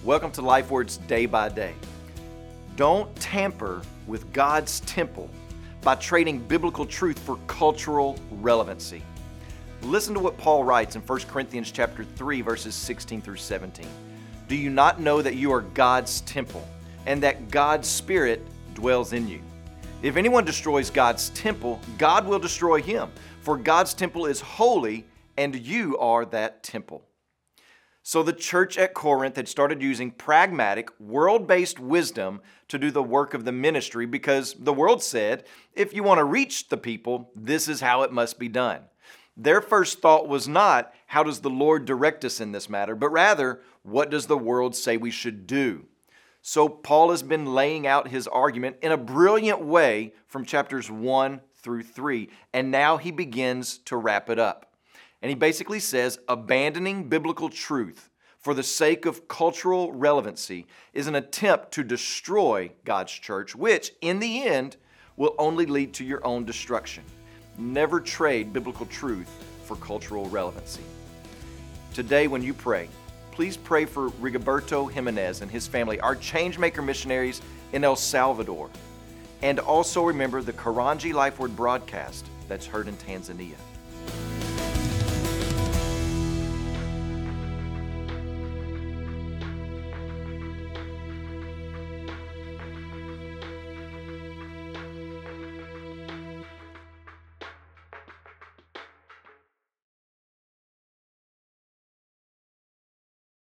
Welcome to LifeWords Day by Day. Don't tamper with God's temple by trading biblical truth for cultural relevancy. Listen to what Paul writes in 1 Corinthians chapter 3, verses 16 through 17. Do you not know that you are God's temple and that God's Spirit dwells in you? If anyone destroys God's temple, God will destroy him, for God's temple is holy and you are that temple. So the church at Corinth had started using pragmatic, world-based wisdom to do the work of the ministry because the world said, if you want to reach the people, this is how it must be done. Their first thought was not, how does the Lord direct us in this matter, but rather, what does the world say we should do? So Paul has been laying out his argument in a brilliant way from chapters 1 through 3, and now he begins to wrap it up. And he basically says, abandoning biblical truth for the sake of cultural relevancy is an attempt to destroy God's church, which, in the end, will only lead to your own destruction. Never trade biblical truth for cultural relevancy. Today, when you pray, please pray for Rigoberto Jimenez and his family, our Changemaker missionaries in El Salvador. And also remember the Karanji LifeWord broadcast that's heard in Tanzania.